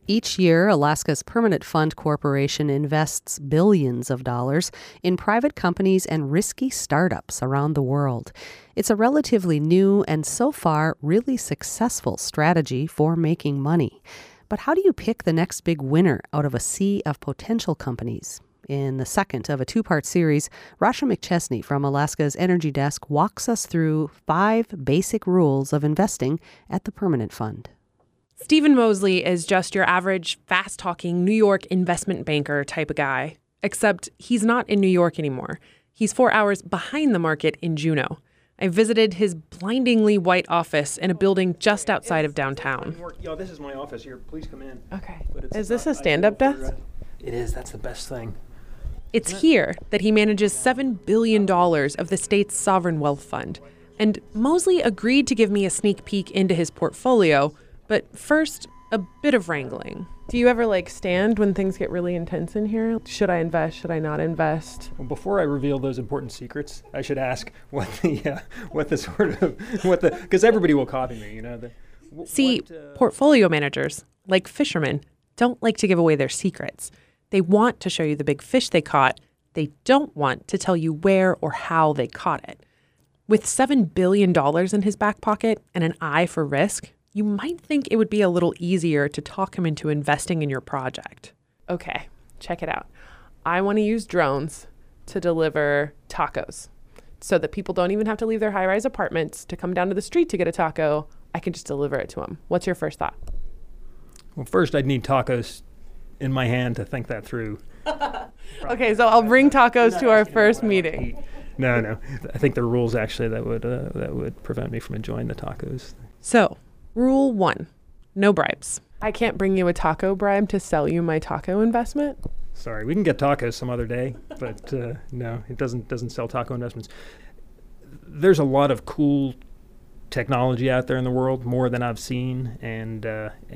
Each year, Alaska's Permanent Fund Corporation invests billions of dollars in private companies and risky startups around the world. It's a relatively new and so far really successful strategy for making money. But how do you pick the next big winner out of a sea of potential companies? In the second of a two-part series, Rasha McChesney from Alaska's Energy Desk walks us through 5 basic rules of investing at the Permanent Fund. Stephen Mosley is just your average, fast-talking New York investment banker type of guy, except he's not in New York anymore. He's 4 hours behind the market in Juneau. I visited his blindingly white office in a building just outside of downtown. Yo, this is my office here. Please come in. Okay. Is this a stand-up desk? It is. That's the best thing. It's here that he manages $7 billion of the state's sovereign wealth fund. And Mosley agreed to give me a sneak peek into his portfolio. But first, a bit of wrangling. Do you ever stand when things get really intense in here? Should I invest? Should I not invest? Well, before I reveal those important secrets, I should ask because everybody will copy me, portfolio managers, like fishermen, don't like to give away their secrets. They want to show you the big fish they caught. They don't want to tell you where or how they caught it. With $7 billion in his back pocket and an eye for risk, you might think it would be a little easier to talk him into investing in your project. Okay, check it out. I want to use drones to deliver tacos so that people don't even have to leave their high-rise apartments to come down to the street to get a taco. I can just deliver it to them. What's your first thought? Well, first I'd need tacos in my hand to think that through. Okay, so I'll bring tacos to our first meeting. No. I think there are rules actually that would prevent me from enjoying the tacos. So, Rule 1, no bribes. I can't bring you a taco bribe to sell you my taco investment. Sorry, we can get tacos some other day, but no, it doesn't sell taco investments. There's a lot of cool technology out there in the world, more than I've seen, and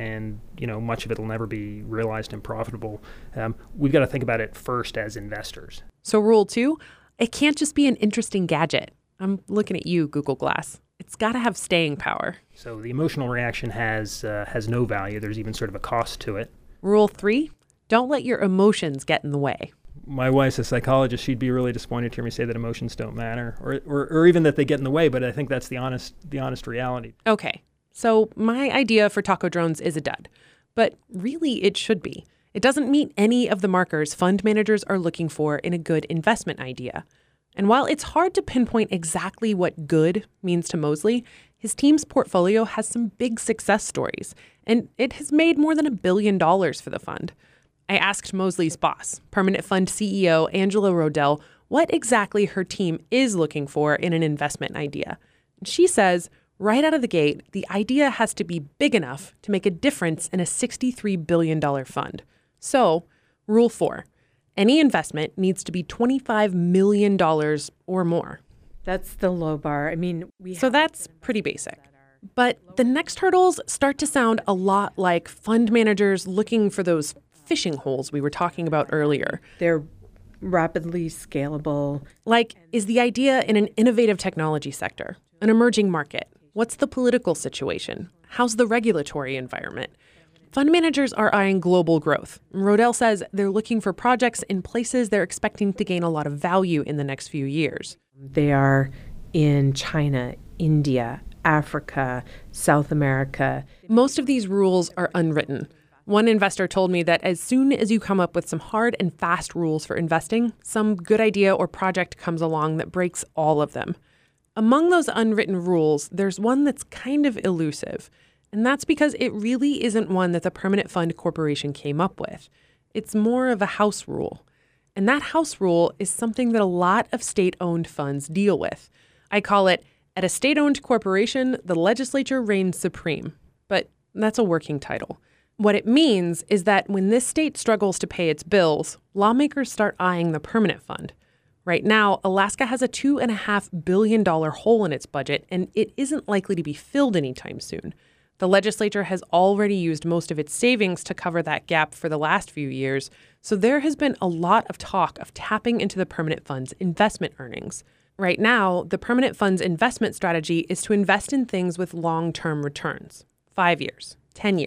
much of it will never be realized and profitable. We've got to think about it first as investors. So Rule 2, it can't just be an interesting gadget. I'm looking at you, Google Glass. It's got to have staying power. So the emotional reaction has no value. There's even sort of a cost to it. Rule 3, don't let your emotions get in the way. My wife's a psychologist. She'd be really disappointed to hear me say that emotions don't matter, or even that they get in the way, but I think that's the honest reality. Okay, so my idea for taco drones is a dud, but really it should be. It doesn't meet any of the markers fund managers are looking for in a good investment idea. And while it's hard to pinpoint exactly what good means to Mosley, his team's portfolio has some big success stories, and it has made more than $1 billion for the fund. I asked Mosley's boss, Permanent Fund CEO Angela Rodell, what exactly her team is looking for in an investment idea. And she says, right out of the gate, the idea has to be big enough to make a difference in a $63 billion fund. So, Rule 4. Any investment needs to be $25 million or more. That's the low bar. So that's pretty basic. But the next hurdles start to sound a lot like fund managers looking for those fishing holes we were talking about earlier. They're rapidly scalable. Like, is the idea in an innovative technology sector, an emerging market? What's the political situation? How's the regulatory environment? Fund managers are eyeing global growth. Rodell says they're looking for projects in places they're expecting to gain a lot of value in the next few years. They are in China, India, Africa, South America. Most of these rules are unwritten. One investor told me that as soon as you come up with some hard and fast rules for investing, some good idea or project comes along that breaks all of them. Among those unwritten rules, there's one that's kind of elusive. And that's because it really isn't one that the Permanent Fund Corporation came up with. It's more of a house rule. And that house rule is something that a lot of state-owned funds deal with. I call it, at a state-owned corporation, the legislature reigns supreme. But that's a working title. What it means is that when this state struggles to pay its bills, lawmakers start eyeing the Permanent Fund. Right now, Alaska has a $2.5 billion hole in its budget, and it isn't likely to be filled anytime soon. The legislature has already used most of its savings to cover that gap for the last few years, so there has been a lot of talk of tapping into the Permanent Fund's investment earnings. Right now, the Permanent Fund's investment strategy is to invest in things with long-term returns, 5 years, 10 years,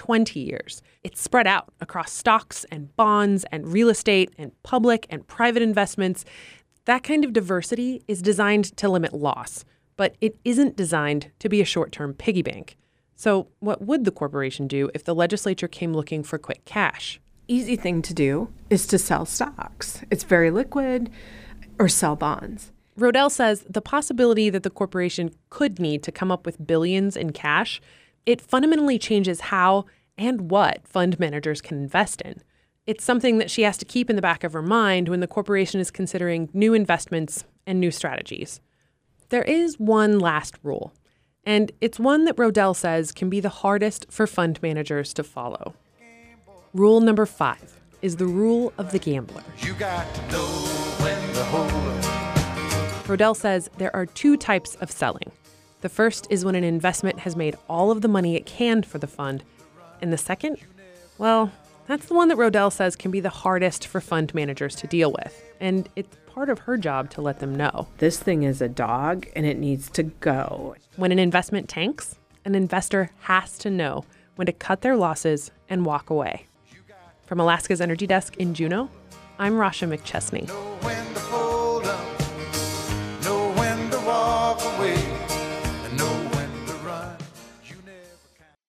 20 years. It's spread out across stocks and bonds and real estate and public and private investments. That kind of diversity is designed to limit loss, but it isn't designed to be a short-term piggy bank. So what would the corporation do if the legislature came looking for quick cash? Easy thing to do is to sell stocks. It's very liquid, or sell bonds. Rodell says the possibility that the corporation could need to come up with billions in cash, it fundamentally changes how and what fund managers can invest in. It's something that she has to keep in the back of her mind when the corporation is considering new investments and new strategies. There is one last rule, and it's one that Rodell says can be the hardest for fund managers to follow. Rule number 5 is the rule of the gambler. You got to know when to hold up. Rodell says there are 2 types of selling. The first is when an investment has made all of the money it can for the fund. And the second, well, that's the one that Rodell says can be the hardest for fund managers to deal with. And it's part of her job to let them know. This thing is a dog, and it needs to go. When an investment tanks, an investor has to know when to cut their losses and walk away. From Alaska's Energy Desk in Juneau, I'm Rasha McChesney.